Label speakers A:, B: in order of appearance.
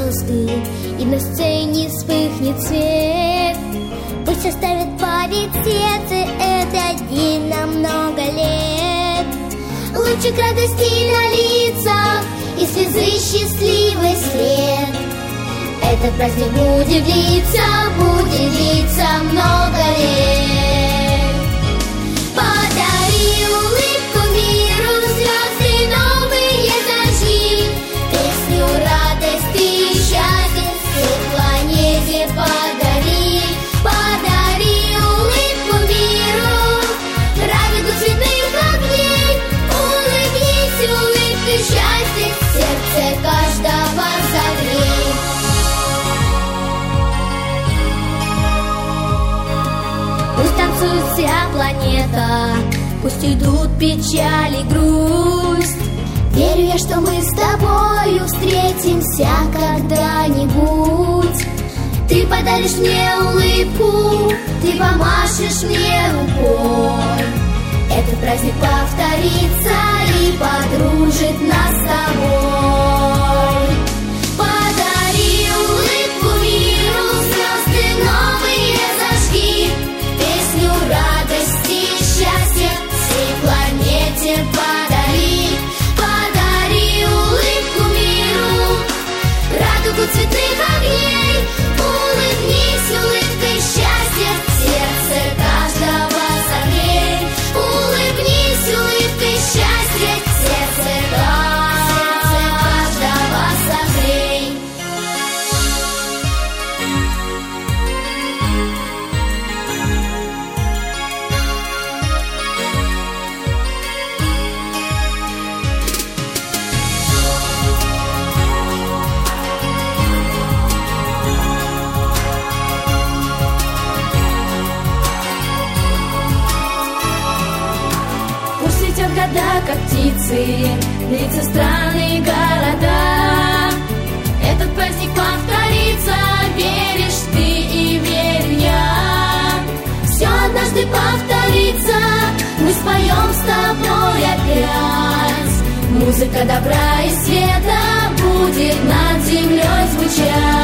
A: звезды, и на сцене вспыхнет свет. Пусть оставит память сердце этот день на много лет. Лучик радости на лицах и слезы счастливый след. Этот праздник будет длиться много лет. Подари улыбку миру, звезды новые зажги, песню радости и счастья всей планете подари. Подари улыбку миру, радугу цветных огней. Улыбнись улыбкой счастья, сердце каждого согрей. Пусть танцует вся планета, пусть идут печаль и грусть. Верю я, что мы с тобою встретимся когда-нибудь. Ты подаришь мне улыбку, ты помашешь мне рукой. Этот праздник повторится и подружит нас с тобой. Подари улыбку миру, звезды новые зажги, песню радости и счастья всей планете подари. Подари улыбку миру, радугу цветных огней. Улыбнись улыбкой счастья, сердце каждого согрей. Улыбнись улыбкой счастья, сердце каждого согрей.
B: Пусть летят года, как птицы, длится страны и города. Этот праздник повторится, веришь ты и верю я. Все однажды повторится, мы споем с тобой опять. Музыка добра и света будет над землей звучать.